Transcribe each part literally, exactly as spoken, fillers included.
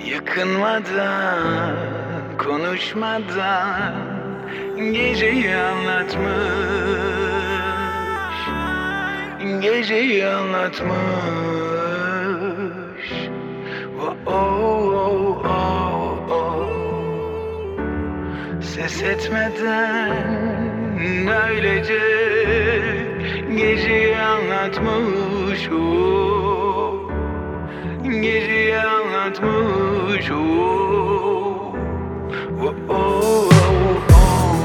Yakınmadan, konuşmadan geceyi anlatmış, geceyi anlatmış. Oh, oh, oh, oh, oh. Ses etmeden öylece geceyi anlatmış. Oh. Geceyi anlatmış. Oh. Oh, oh, oh, oh.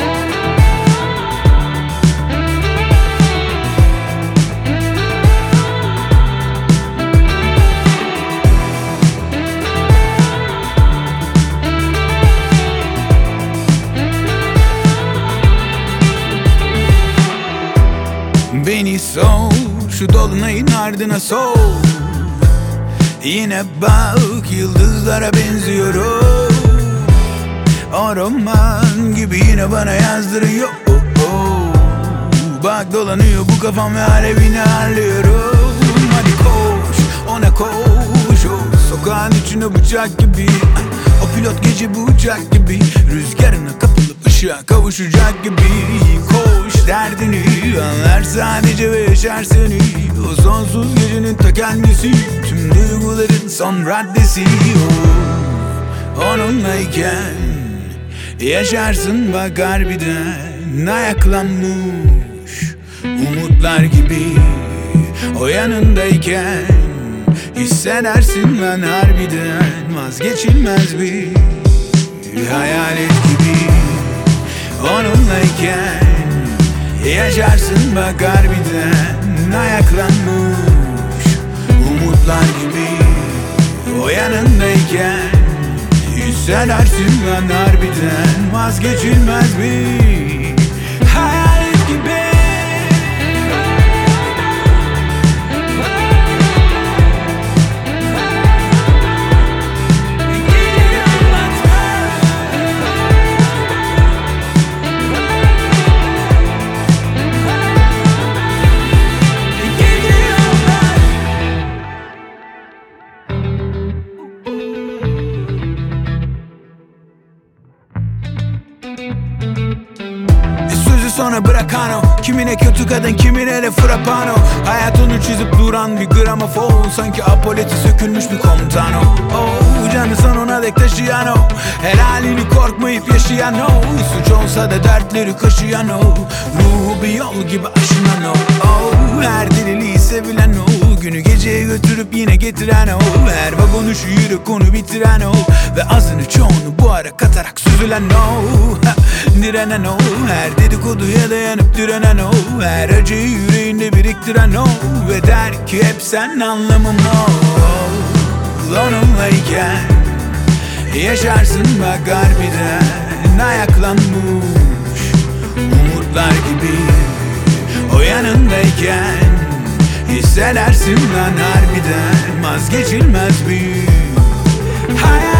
Beni sor, şu dolunayın ardına sor. Yine bak, yıldızlara benziyorum. O roman gibi yine bana yazdırıyor. Oh, oh. Bak dolanıyor bu kafam ve alevini harlıyorum. Hadi koş, ona koş. O sokağın içine bıçak gibi. O pilot gece bu uçak gibi. Rüzgarına kapılıp ışığa kavuşacak gibi. Koş, derdini anlar sadece ve yaşar seni. O sonsuz gecenin ta kendisi. Tüm duyguların son raddesi. Oh, onunlayken yaşarsın bak harbiden. Ayaklanmış umutlar gibi. O yanındayken hissedersin lan harbiden. Vazgeçilmez bir hayalet gibi. Onunlayken yaşarsın bak harbiden. Ayaklanmış umutlar gibi. O yanındayken hissedersin lan harbiden. Vazgeçilmez bir hayalet gibi. Sonra bırakan o, kimine kötü kadın, kimine de frappano. Hayat onu çizip duran bir gramofon. Sanki apoleti sökülmüş bir komutan o. Oh, canı sonuna dek taşıyan o. Her halini korkmayıp yaşayan o. Suç olsa da dertleri kaşıyan o. Ruhu bir yol gibi aşınan o. Oh, her deliliği sevilen o. Günü geceye götürüp yine getiren o. Her vagonu şu yürek konu bitiren o. Ve azını çoğunu bu ara katarak süzülen o. Direnen o. Her dedikoduya dayanıp direnen o. Her acıyı yüreğinde biriktiren o. Ve der ki hep sen anlamım o. Onunlayken yaşarsın bak harbiden. Ayaklanmış umutlar gibi. O yanındayken hissedersin lan harbiden. Vazgeçilmez bir hayal.